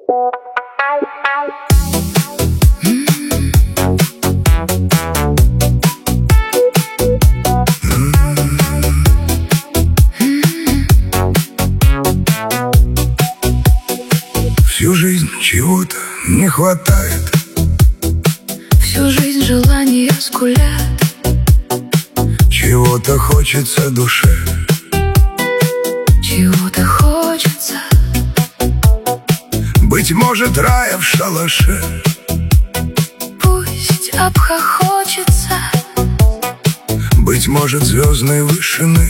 Всю жизнь чего-то не хватает, всю жизнь желания скулят, чего-то хочется душе, чего-то хочется. Быть может, рая в шалаше, Пусть обхохочется, быть может, звездной вышины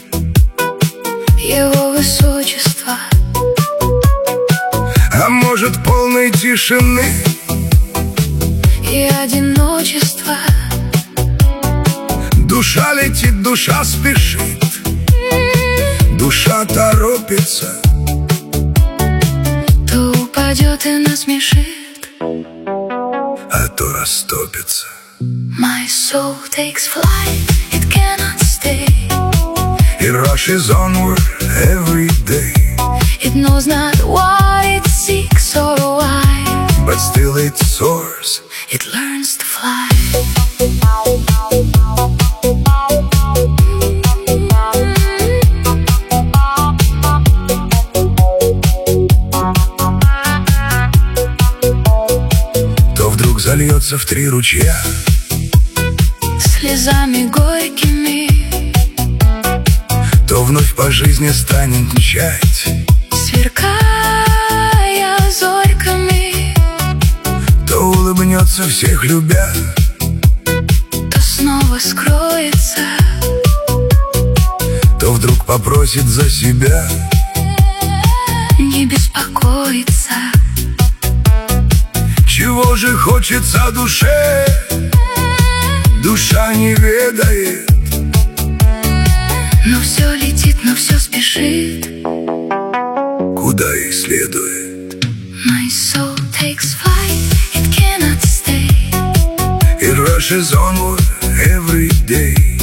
его высочество, а может, полной тишины и одиночество. Душа летит, душа спешит, душа торопится, То упадет и насмешит. а то растопится. My soul takes flight, it cannot stay. It rushes onward every day, It knows not what it seeks or why. but still it soars. It learns to fly. То вдруг зальется в 3 ручья Слезами горькими, то вновь по жизни станет мчать, сверкая зорьками, то улыбнется всех любя, то снова скроется, то вдруг попросит за себя. не беспокоится. Чего же хочется душе, душа не ведает, Но все летит, но все спешит. куда ей следует. My soul takes flight, it cannot stay. It rushes onward every day,